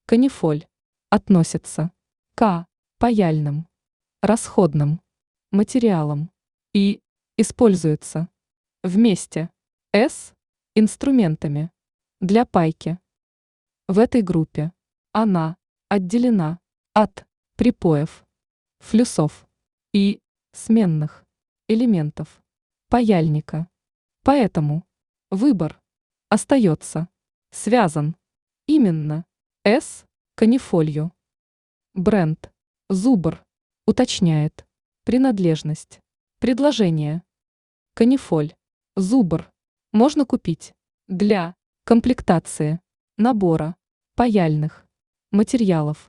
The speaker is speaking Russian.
Канифоль относится к паяльным, расходным материалам и используется вместе с инструментами для пайки. В этой группе она отделена от припоев, флюсов и сменных элементов паяльника. Поэтому выбор остается связан именно с канифолью. Бренд Зубр уточняет принадлежность предложения. Канифоль Зубр можно купить для комплектации набора паяльных материалов.